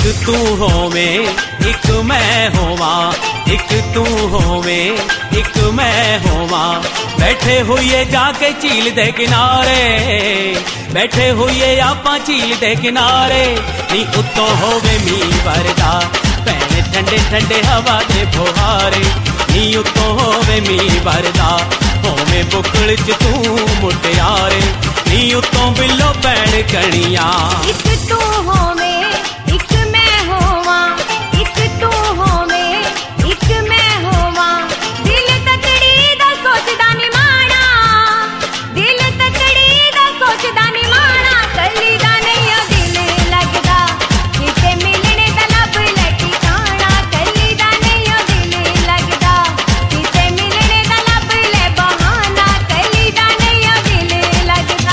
तू होवे एक मैं होवा, एक तू होवे एक मैं होवा। बैठे हुए जाके झील दे किनारे, बैठे हुए आपां झील दे किनारे। नी उत्तों होवे मींह वरदा, भैने ठंडे ठंडे हवा दे फुहारे। नी उत्तों होवे मींह वरदा, होवे बुकल च तू मुटियारे। नी उत्तों बिल्लो पैण कणियां। एक तू होवे एक मैं होवा, एक तू होवे एक मैं होवा। दिल तकड़ी दा सोचदा नी माड़ा, दिल तकड़ी दा सोचदा नी माड़ा। कली दा नहीं दिल लगदा, किते मिलने दा लब ले ठिकाना। कली दा नहीं दिल लगदा, किते मिलने दा लब ले बहाना। कली दा नहीं दिल लगदा।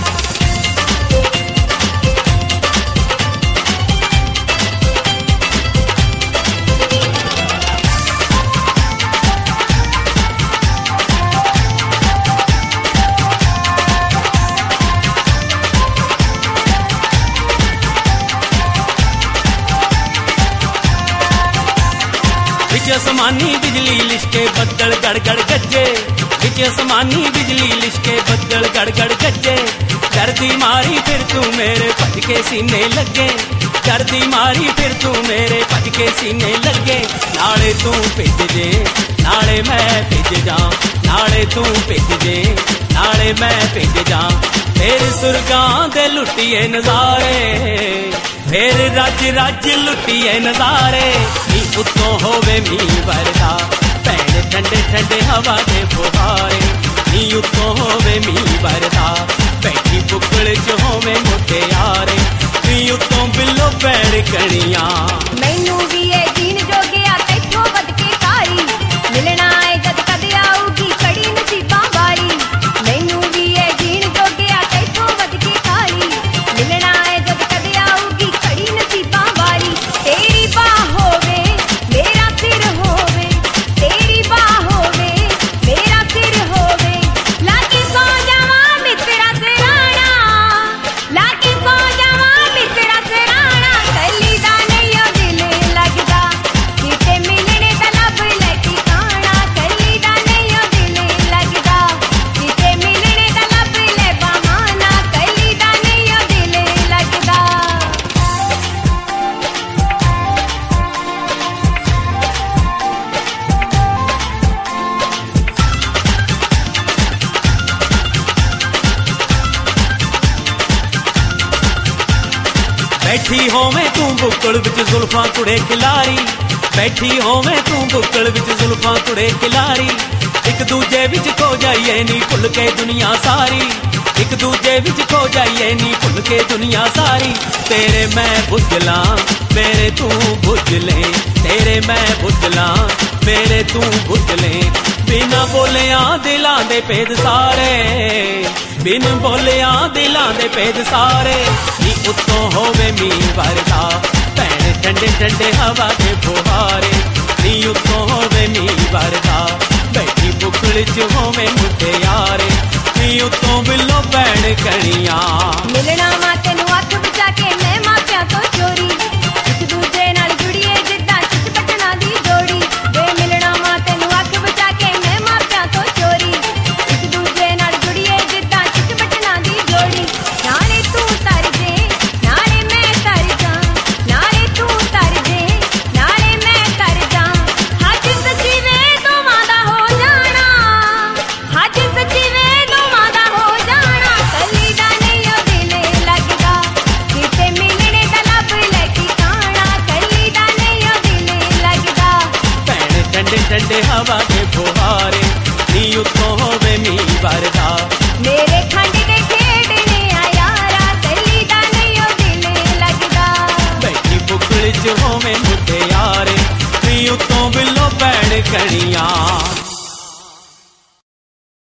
विच आसमानी बिजली लिशके बदल गड़गड़ गज्जे, विच आसमानी बिजली लिशके बदल गड़गड़ गज्जे। डरदी मारी फिर तू मेरे भज के सीने लगे, डरदी मारी फिर तू मेरे भज के सीने लगे। नाले तू भिज जे नाले मैं भिज जा, नाले तू भिज जे नाले मैं भिज जा। फिर सुरगां दे लुटिए नजारे, फिर रज रज लुटिए नजारे। नी उत्तों होवे मींह वरदा, भैने ठंडे ठंडे हवा दे फुहारे। नी उत्तों होवे मींह वरदा, बैठी बुकल च होवे मुटियारे। नी उत्तों बिल्लो पैण कणियां। मैनू भी ये जीन जोगिया तैथों वध के कारी, मिलना है जद कद आऊगी कड़ी नसीबां वारी। मैनू भी ये जीन जोगिया तैथों वध के कारी, मिलना है जद कद आऊगी कड़ी नसीबां वारी। तेरी बाह होवे मेरा सिर होवे, तेरी बाह होवे मेरा सिर होवे। लाके सौ जावां मित्रा सिराना, लाके सौ जावां मित्रा सिराना। कली दा नहीं दिल लगदा, किते मिलने दा लब ले ठिकाना। कली दा नहीं दिल लगदा, किते मिलने दा लब ले बहाना। कली दा नहीं दिल लगदा। बैठी होवें तू बुक्कल विच जुल्फां कुड़े खिलारी, बैठी होवें तू बुक्कल विच जुल्फां कुड़े खिलारी। एक दूजे विच खो जाइए नी भुल के दुनिया सारी, एक दूजे विच खो जाइए नी भुल के दुनिया सारी। तेरे मैं बुझला मेरे तू बुझले, तेरे मैं बुझला मेरे तू बुझले। बिना बोलिया दिलां दे भेद सारे, बिन बोलिया दिलां दे भेद सारे। नी उत्तों होवे मींह वरदा, भैने ठंडे ठंडे हवा दे फुहारे। नी उत्तों होवे मींह वरदा, बैठी बुकल च होवे मुटियारे। नी उत्तों बिल्लो पैण कणियां। मिलना मां तैनू अख बचा के मैं मापिया तो चोरी, एक दूजे नाल जुड़िए जिद्दां चिच पटना दी जोड़ी। वे मिलना मां तैनू अख बचा के मैं मापिया तो चोरी, एक दूजे नाल जुड़िए जिद्दां चिच पटना दी जोड़ी। नाले तू तर जे नाले मैं तर जा, नाले तू तर जे नाले मैं तर जा। हज सच्ची वे दोवां दा हो जाना, हज सच्ची वे दोवां दा हो जाना। कली दा नहीं दिल लगदा, किते मिलने दा लब ले ठिकाना। कली दा नहीं दिल लगदा, भैने ठंडे ठंडे हवा दे फुहारे। नी उत्तों होवे मींह वरदा, मेरे खंड दे खेडने आ यारा। कली दा नहीं दिल लगदा, बैठी बुकल च होवे मुटियारे। नी उत्तों बिल्लो पैण कणियां।